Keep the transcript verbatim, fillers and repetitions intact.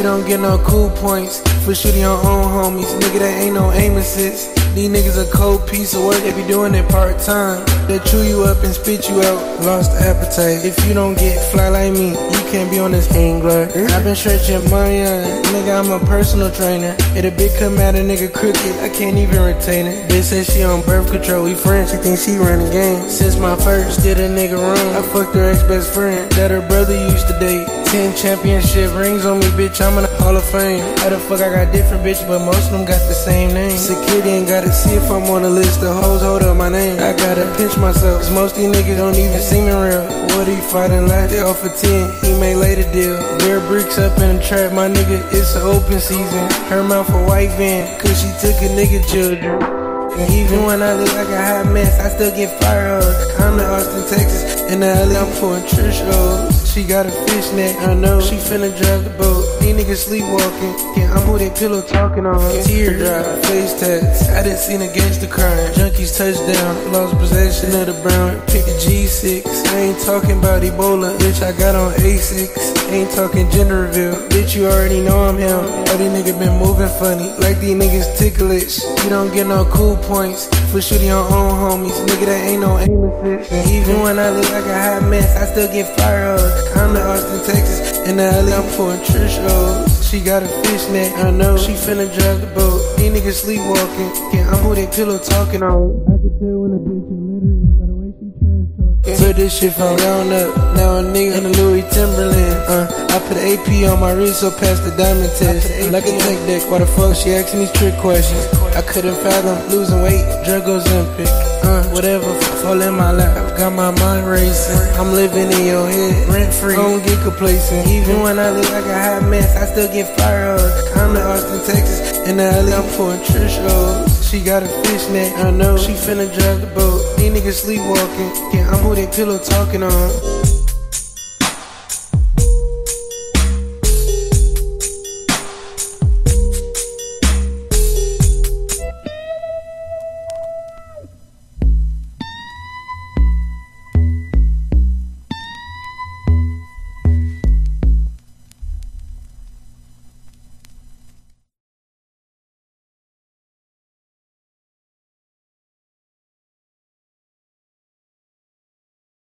You don't get no cool points for shooting your own homies. Nigga, that ain't no aim assist. These niggas a cold piece of work, they be doing it part-time. They chew you up and spit you out, lost appetite. If you don't get fly like me, you can't be on this angler. I've been stretching money on, nigga, I'm a personal trainer. If a bitch come at a nigga crooked, I can't even retain it. Bitch said she on birth control, we friends, she think she run the game. Since my first, did a nigga wrong, I fucked her ex-best friend that her brother used to date. Ten championship rings on me, bitch, I'm in the Hall of Fame. How the fuck I got different bitches, but most of them got the same name. Security ain't gotta see if I'm on the list, the hoes hold up my name. I gotta pinch myself, cause most these niggas don't even seem real. What he fighting like? They off for ten, he may later deal. Bear bricks up in the trap, my nigga, it's an open season. Her mouth a white van, cause she took a nigga children. And even when I look like a hot mess, I still get fire hugs. I'm in Austin, Texas, in the L A, I'm pouring Trish O's. She got a fishnet, I know, she finna drive the boat. These niggas sleepwalking, yeah, I'm who they pillow talking on. Teardrop, face tats, I done seen a gangster crime. Junkies touchdown, lost possession of the brown, pick a G six. I ain't talking about Ebola, bitch, I got on A six. Ain't talking gender reveal, bitch, you already know I'm him. All these niggas been moving funny, like these niggas ticklish. You don't get no cool points for shooting your own homies. Nigga, that ain't no aim assist. And even when I look like a hot mess, I still get fire hugs. I'm in Austin, Texas, in the L A, I'm pouring Trish O's. She got a fishnet, I know, she finna drive the boat. These niggas sleepwalking, yeah, I'm who they pillow talking on. I could tell when a bitch is literate by the way she trash talking. Put this shit from ground up, now a nigga in a Louis Timberland. Uh, I put A P on my wrist, so pass the diamond test. Like a tech deck, why the fuck she asking these trick questions? I couldn't fathom losing weight, drug Ozempic. Uh, whatever, fall in my lap, got my mind racing. I'm living in your head, rent free, I don't get complacent. Even when I look like a hot mess, I still get fire hugs. I'm in Austin, Texas, in the L A, I'm pouring Trish O's. She got a fishnet, I know, she finna drive the boat. These niggas sleepwalking, yeah, I'm who they pillow talking on.